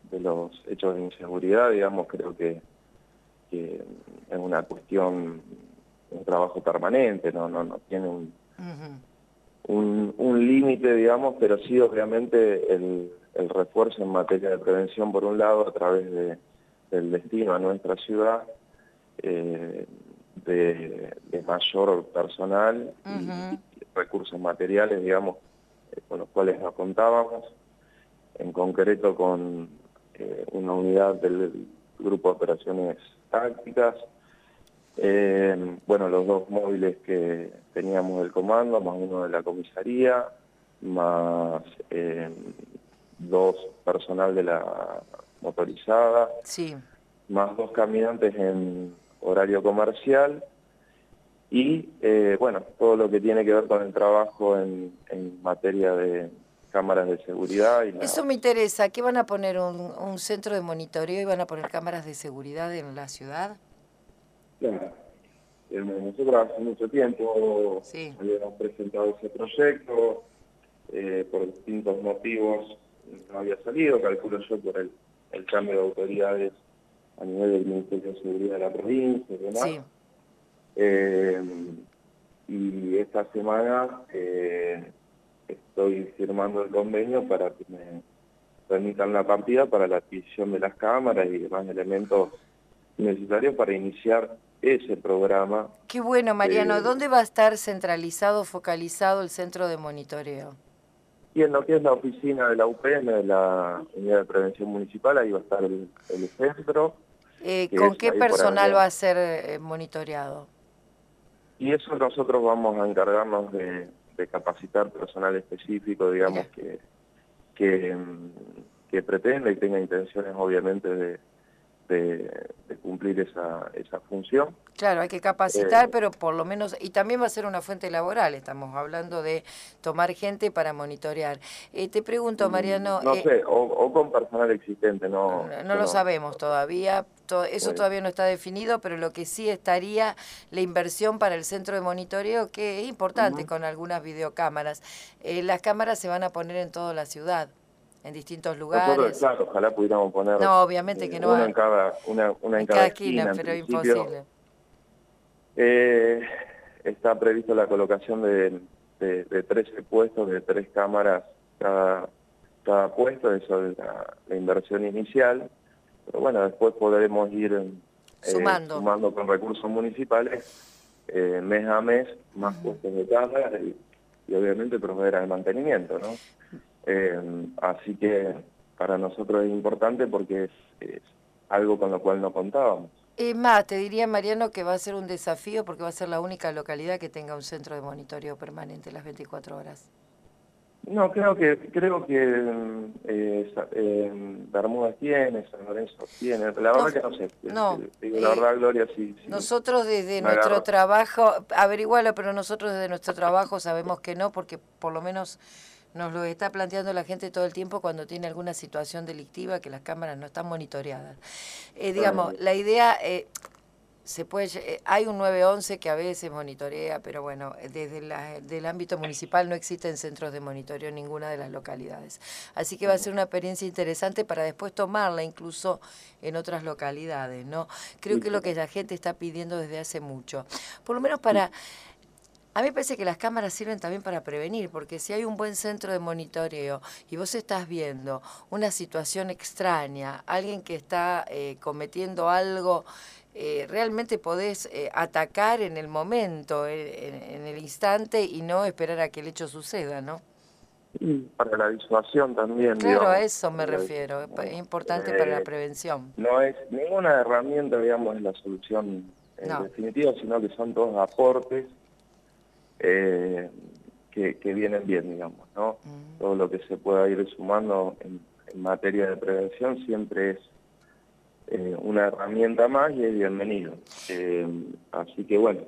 de los hechos de inseguridad, digamos, creo que es una cuestión, un trabajo permanente, no tiene un límite, digamos, pero sí obviamente el refuerzo en materia de prevención, por un lado, a través del destino a nuestra ciudad, de mayor personal y recursos materiales, digamos, con los cuales nos contábamos, en concreto con una unidad del Grupo de Operaciones Tácticas, bueno, los 2 móviles que teníamos del comando, más uno de la comisaría, más 2 personal de la motorizada, Sí. más 2 caminantes en horario comercial y, bueno, todo lo que tiene que ver con el trabajo en materia de cámaras de seguridad. Eso me interesa. ¿Qué van a poner? ¿Un centro de monitoreo y van a poner cámaras de seguridad en la ciudad? Claro. Nosotros hace mucho tiempo habíamos presentado ese proyecto, por distintos motivos no había salido, calculo yo por el cambio de autoridades a nivel del Ministerio de Seguridad de la provincia y demás. Sí. Y esta semana estoy firmando el convenio para que me permitan la partida para la adquisición de las cámaras y demás elementos necesarios para iniciar ese programa. Qué bueno, Mariano. ¿Dónde va a estar centralizado, focalizado el centro de monitoreo? Y en lo que es la oficina de la UPM, de la Unidad de Prevención Municipal, ahí va a estar el centro. ¿Con qué personal va a ser monitoreado? Y eso nosotros vamos a encargarnos de capacitar personal específico, digamos, que pretenda y tenga intenciones, obviamente, de cumplir esa función. Claro, hay que capacitar, pero por lo menos, y también va a ser una fuente laboral, estamos hablando de tomar gente para monitorear. Te pregunto, Mariano... No sé, o con personal existente, no lo sabemos todavía, eso todavía no está definido, pero lo que sí estaría la inversión para el centro de monitoreo, que es importante con algunas videocámaras. Las cámaras se van a poner en toda la ciudad, en distintos lugares. Nosotros, claro, ojalá pudiéramos poner obviamente que no una en cada esquina, pero imposible. Está previsto la colocación de 13 puestos, de 3 cámaras cada puesto, eso es la inversión inicial, pero bueno, después podremos ir sumando con recursos municipales mes a mes más puestos de cámaras y obviamente proveer al mantenimiento, ¿no? Así que para nosotros es importante porque es algo con lo cual no contábamos. Más, te diría, Mariano, que va a ser un desafío porque va a ser la única localidad que tenga un centro de monitoreo permanente las 24 horas. No, creo que Bermudas tiene, San Lorenzo tiene, la verdad que no sé. Digo, la verdad, Gloria, sí. Nosotros desde nuestro trabajo, averigualo, pero nosotros desde nuestro trabajo sabemos que no, porque por lo menos nos lo está planteando la gente todo el tiempo cuando tiene alguna situación delictiva que las cámaras no están monitoreadas. Digamos, la idea... hay un 911 que a veces monitorea, pero bueno, desde del ámbito municipal no existen centros de monitoreo en ninguna de las localidades. Así que va a ser una experiencia interesante para después tomarla incluso en otras localidades, ¿no? Creo que es lo que la gente está pidiendo desde hace mucho. Por lo menos para... A mí me parece que las cámaras sirven también para prevenir, porque si hay un buen centro de monitoreo y vos estás viendo una situación extraña, alguien que está cometiendo algo, realmente podés atacar en el momento, en el instante y no esperar a que el hecho suceda, ¿no? Para la disuasión también, claro, digamos. A eso me refiero, es importante para la prevención. No es ninguna herramienta, digamos, es la solución definitiva, sino que son todos aportes que vienen bien, digamos, ¿no? Todo lo que se pueda ir sumando en materia de prevención siempre es una herramienta más y es bienvenido. Así que bueno.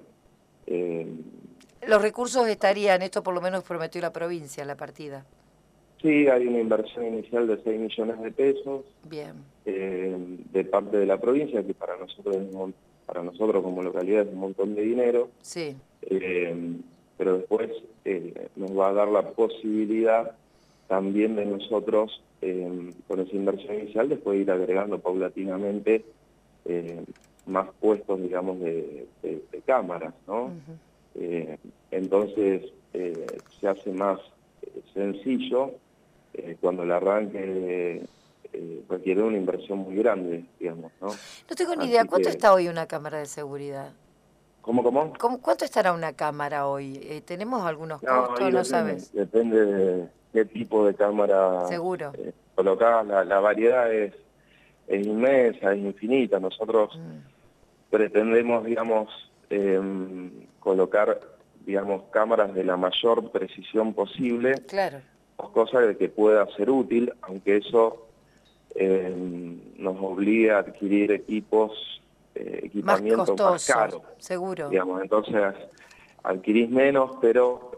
Los recursos estarían, esto por lo menos prometió la provincia, la partida. Sí, hay una inversión inicial de 6 millones de pesos. Bien. De parte de la provincia, que para nosotros como localidad es un montón de dinero. Sí. Pero después nos va a dar la posibilidad también de nosotros con esa inversión inicial después ir agregando paulatinamente más puestos, digamos, de cámaras, ¿no? Entonces se hace más sencillo cuando el arranque requiere una inversión muy grande, digamos, ¿no? No tengo ni Así idea, ¿cuánto que, está hoy una cámara de seguridad? ¿Cómo? ¿Cuánto estará una cámara hoy? ¿Tenemos algunos No, costos? ahí ¿No sabes? depende de qué tipo de cámara Seguro. colocás. La variedad es inmensa, es infinita. Nosotros pretendemos, digamos, colocar, digamos, cámaras de la mayor precisión posible, Claro. cosa de que pueda ser útil, aunque eso nos obliga a adquirir Más equipamiento más costosos, caro, seguro. digamos. Entonces adquirís menos, pero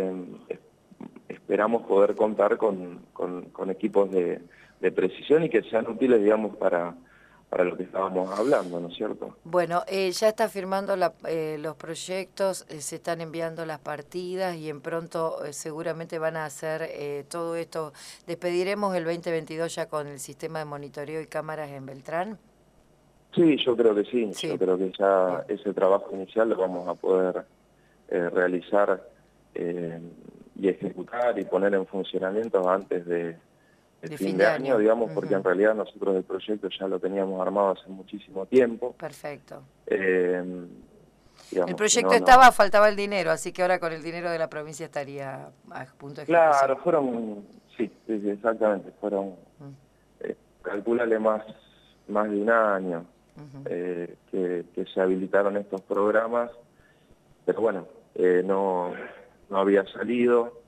esperamos poder contar con equipos de precisión y que sean útiles, digamos, para lo que estábamos hablando, ¿no es cierto? Bueno, ya está firmando los proyectos, se están enviando las partidas y en pronto seguramente van a hacer todo esto. ¿Despediremos el 2022 ya con el sistema de monitoreo y cámaras en Beltrán? Sí, yo creo que sí. Sí. Yo creo que ya Bien. ese trabajo inicial lo vamos a poder realizar y ejecutar y poner en funcionamiento antes del fin de año, digamos, porque en realidad nosotros el proyecto ya lo teníamos armado hace muchísimo tiempo. Perfecto. Digamos, El proyecto faltaba el dinero, así que ahora con el dinero de la provincia estaría a punto de ejecución. Claro, sí, exactamente, calcúlale más de un año que se habilitaron estos programas, pero bueno, no había salido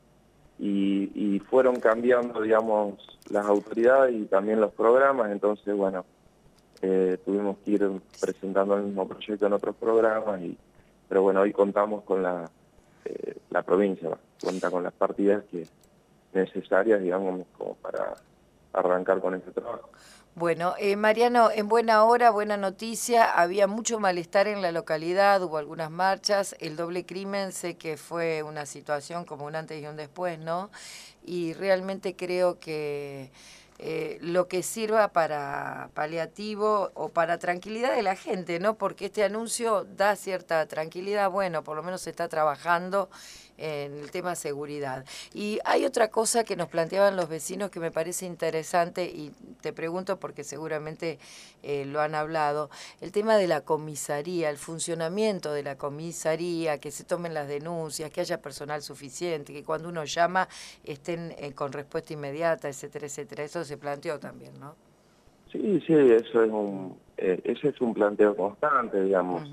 y fueron cambiando, digamos, las autoridades y también los programas, entonces, bueno, tuvimos que ir presentando el mismo proyecto en otros programas, pero bueno, hoy contamos con la provincia, cuenta con las partidas necesarias, digamos, como para arrancar con este trabajo. Bueno, Mariano, en buena hora, buena noticia, había mucho malestar en la localidad, hubo algunas marchas, el doble crimen sé que fue una situación como un antes y un después, ¿no? Y realmente creo que lo que sirva para paliativo o para tranquilidad de la gente, ¿no? Porque este anuncio da cierta tranquilidad, bueno, por lo menos se está trabajando en el tema seguridad. Y hay otra cosa que nos planteaban los vecinos que me parece interesante y te pregunto porque seguramente lo han hablado, el tema de la comisaría, el funcionamiento de la comisaría, que se tomen las denuncias, que haya personal suficiente, que cuando uno llama estén con respuesta inmediata, etcétera, etcétera. Eso se planteó también, ¿no? Sí, eso ese es un planteo constante, digamos.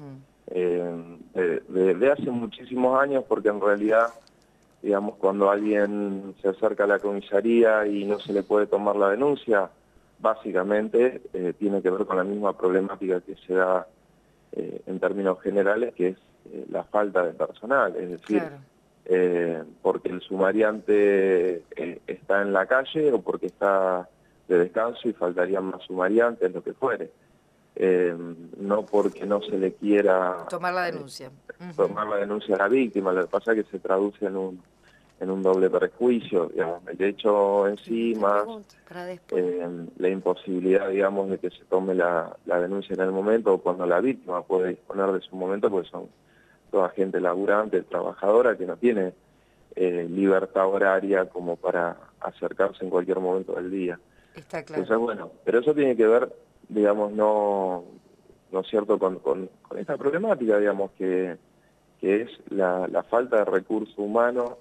De hace muchísimos años, porque en realidad, digamos, cuando alguien se acerca a la comisaría y no se le puede tomar la denuncia, básicamente tiene que ver con la misma problemática que se da en términos generales, que es la falta de personal, es decir, porque el sumariante está en la calle o porque está de descanso y faltarían más sumariantes, lo que fuere. No porque no se le quiera tomar la denuncia. Tomar la denuncia a la víctima, lo que pasa es que se traduce en un doble perjuicio, digamos, el hecho en sí más la imposibilidad, digamos, de que se tome la denuncia en el momento o cuando la víctima puede disponer de su momento, porque son toda gente laburante, trabajadora, que no tiene libertad horaria como para acercarse en cualquier momento del día. Está claro. Entonces, bueno, pero eso tiene que ver, digamos, no es cierto, con esta problemática, digamos, que es la falta de recurso humano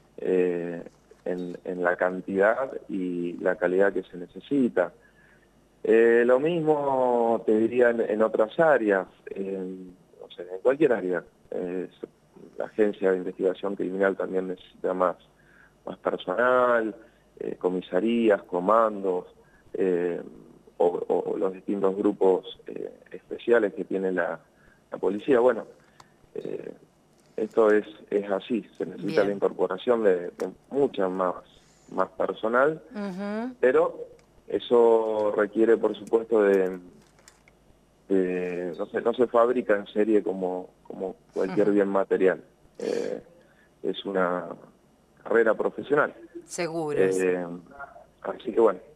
en la cantidad y la calidad que se necesita. Lo mismo te diría en otras áreas, en cualquier área. La agencia de investigación criminal también necesita más personal, comisarías, comandos, o los distintos grupos especiales que tiene la policía. Bueno, esto es así, se necesita la incorporación de mucha más personal, pero eso requiere, por supuesto, no se fabrica en serie como cualquier bien material. Es una carrera profesional. Seguro. Así que bueno,